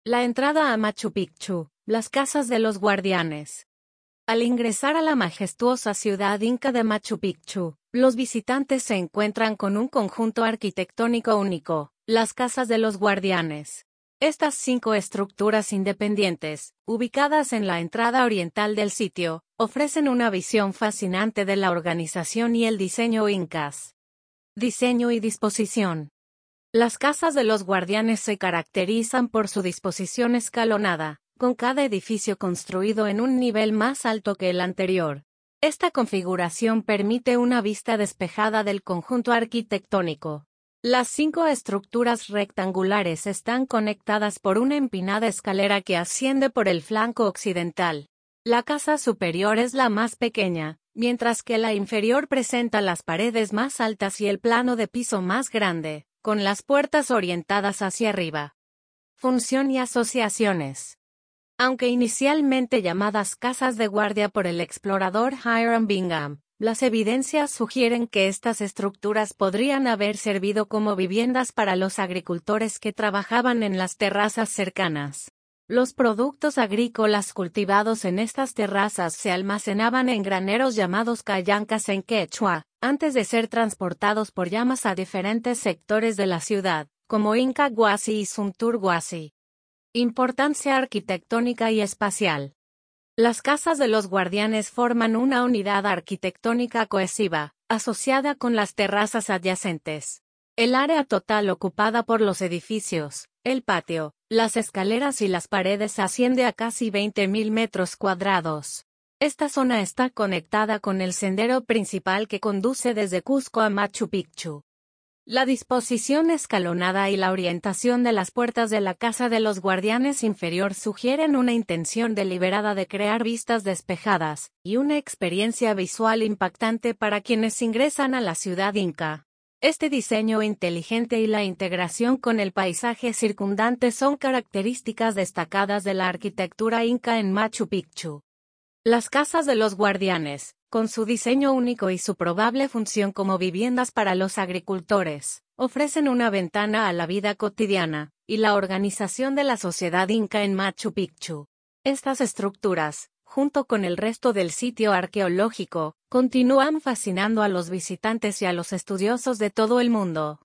La entrada a Machu Picchu, las casas de los guardianes. Al ingresar a la majestuosa ciudad inca de Machu Picchu, los visitantes se encuentran con un conjunto arquitectónico único, las casas de los guardianes. Estas 5 estructuras independientes, ubicadas en la entrada oriental del sitio, ofrecen una visión fascinante de la organización y el diseño incas. Diseño y disposición. Las casas de los guardianes se caracterizan por su disposición escalonada, con cada edificio construido en un nivel más alto que el anterior. Esta configuración permite una vista despejada del conjunto arquitectónico. Las 5 estructuras rectangulares están conectadas por una empinada escalera que asciende por el flanco occidental. La casa superior es la más pequeña, mientras que la inferior presenta las paredes más altas y el plano de piso más grande, con las puertas orientadas hacia arriba. Función y asociaciones. Aunque inicialmente llamadas casas de guardia por el explorador Hiram Bingham, las evidencias sugieren que estas estructuras podrían haber servido como viviendas para los agricultores que trabajaban en las terrazas cercanas. Los productos agrícolas cultivados en estas terrazas se almacenaban en graneros llamados callancas en quechua, antes de ser transportados por llamas a diferentes sectores de la ciudad, como Inca Huasi y Suntur Huasi. Importancia arquitectónica y espacial. Las casas de los guardianes forman una unidad arquitectónica cohesiva, asociada con las terrazas adyacentes. El área total ocupada por los edificios, el patio, las escaleras y las paredes asciende a casi 20.000 metros cuadrados. Esta zona está conectada con el sendero principal que conduce desde Cusco a Machu Picchu. La disposición escalonada y la orientación de las puertas de la casa de los guardianes inferior sugieren una intención deliberada de crear vistas despejadas y una experiencia visual impactante para quienes ingresan a la ciudad inca. Este diseño inteligente y la integración con el paisaje circundante son características destacadas de la arquitectura inca en Machu Picchu. Las casas de los guardianes, con su diseño único y su probable función como viviendas para los agricultores, ofrecen una ventana a la vida cotidiana y la organización de la sociedad inca en Machu Picchu. Estas estructuras, junto con el resto del sitio arqueológico, continúan fascinando a los visitantes y a los estudiosos de todo el mundo.